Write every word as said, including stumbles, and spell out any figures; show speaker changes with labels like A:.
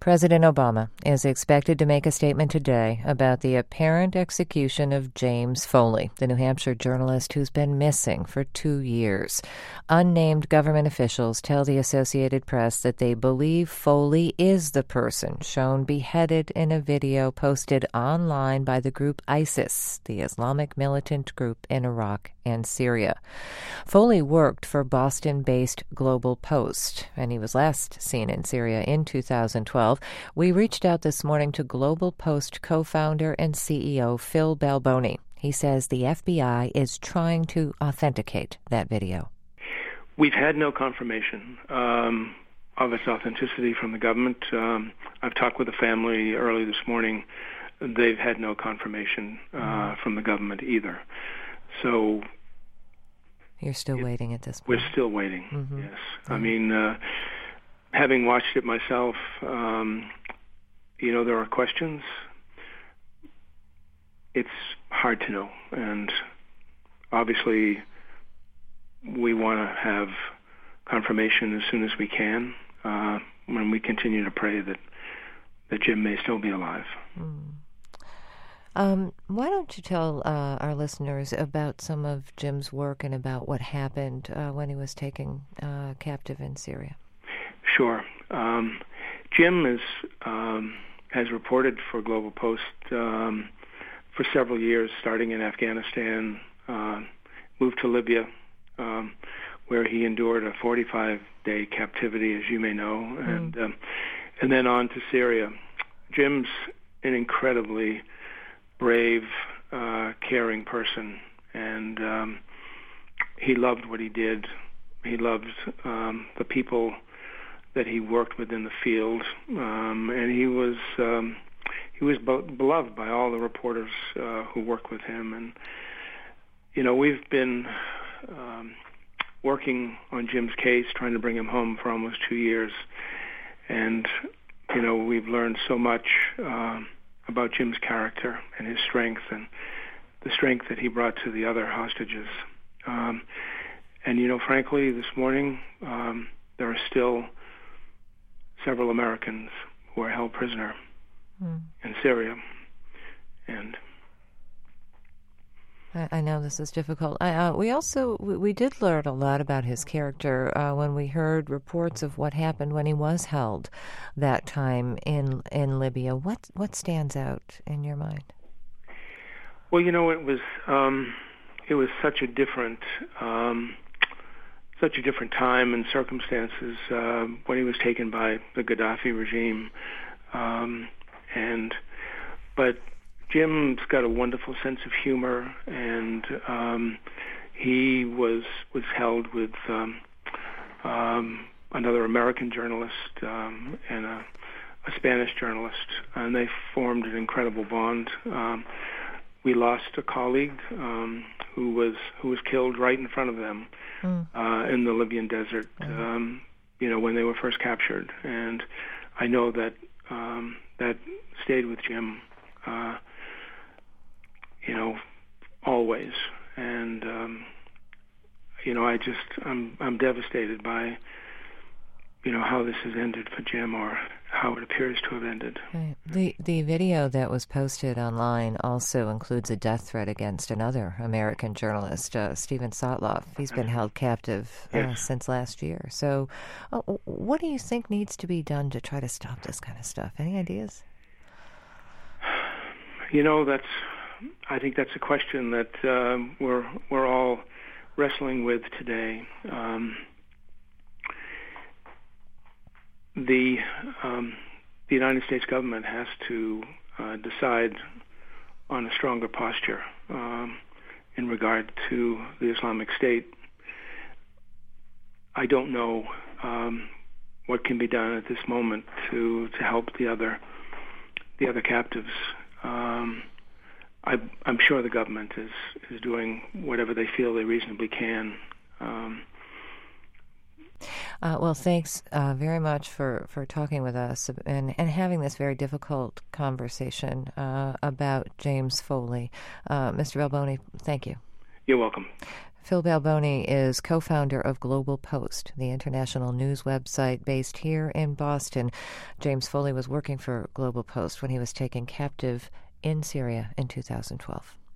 A: President Obama is expected to make a statement today about the apparent execution of James Foley, the New Hampshire journalist who's been missing for two years. Unnamed government officials tell the Associated Press that they believe Foley is the person shown beheaded in a video posted online by the group ISIS, the Islamic militant group in Iraq and Syria. Foley worked for Boston-based Global Post, and he was last seen in Syria in two thousand twelve. We reached out this morning to Global Post co-founder and C E O Phil Balboni. He says the F B I is trying to authenticate that video.
B: We've had no confirmation um, of its authenticity from the government. Um, I've talked with the family early this morning. They've had no confirmation uh, mm-hmm. from the government either. So
A: you're still
B: it,
A: waiting at this point?
B: We're still waiting,
A: mm-hmm.
B: yes.
A: Mm-hmm.
B: I mean, uh, having watched it myself, um, you know, there are questions. It's hard to know. And obviously, we want to have confirmation as soon as we can, uh, when we continue to pray that, that Jim may still be alive.
A: Mm. Um, why don't you tell uh, our listeners about some of Jim's work and about what happened uh, when he was taken uh, captive in Syria?
B: Sure. Um, Jim is, um, has reported for Global Post um, for several years, starting in Afghanistan, uh, moved to Libya, um, where he endured a forty-five day captivity, as you may know, mm. and um, and then on to Syria. Jim's an incredibly brave, uh, caring person, and um, he loved what he did. He loved um, the people that he worked with in the field, um, and he was um, he was be- beloved by all the reporters uh, who worked with him. And you know, we've been um, working on Jim's case, trying to bring him home for almost two years, and you know, we've learned so much Um, about Jim's character and his strength and the strength that he brought to the other hostages. Um, and, you know, frankly, this morning, um, there are still several Americans who are held prisoner mm. in Syria. And
A: I, I know this is difficult. I, uh, we also, we, we did learn a lot about his character uh, when we heard reports of what happened when he was held that time in in Libya. What what stands out in your mind?
B: Well, you know, it was um, it was such a different um, such a different time and circumstances uh, when he was taken by the Gaddafi regime, um, and but. Jim's got a wonderful sense of humor, and um, he was was held with um, um, another American journalist um, and a, a Spanish journalist, and they formed an incredible bond. Um, we lost a colleague um, who was who was killed right in front of them mm. uh, in the Libyan desert. Mm. Um, you know, when they were first captured, and I know that um, that stayed with Jim. Uh, you know, always. And, um, you know, I just, I'm I'm devastated by, you know, how this has ended for Jim, or how it appears to have ended.
A: Right. The the video that was posted online also includes a death threat against another American journalist, uh, Steven Sotloff. He's been held captive uh, yes. since last year. So uh, what do you think needs to be done to try to stop this kind of stuff? Any ideas?
B: You know, that's... I think that's a question that uh, we're we're all wrestling with today. Um, the um, the United States government has to uh, decide on a stronger posture um, in regard to the Islamic State. I don't know um, what can be done at this moment to to help the other the other captives. Um, I, I'm sure the government is, is doing whatever they feel they reasonably can. Um,
A: uh, well, thanks uh, very much for, for talking with us and, and having this very difficult conversation uh, about James Foley. Uh, Mister Balboni, thank you.
B: You're welcome.
A: Phil Balboni is co-founder of Global Post, the international news website based here in Boston. James Foley was working for Global Post when he was taken captive in Syria in two thousand twelve.